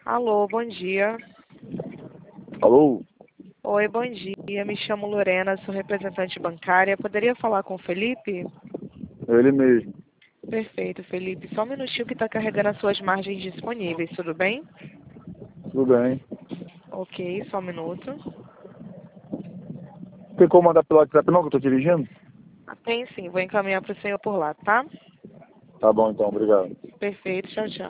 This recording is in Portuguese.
Alô, bom dia. Alô? Oi, bom dia. Me chamo Lorena, sou representante bancária. Poderia falar com o Felipe? Ele mesmo. Perfeito, Felipe. Só um minutinho que está carregando as suas margens disponíveis, tudo bem? Tudo bem. Ok, só um minuto. Tem como mandar pelo WhatsApp não, que eu tô dirigindo? Tem sim, vou encaminhar para o senhor por lá, tá? Tá bom então, obrigado. Perfeito, tchau, tchau.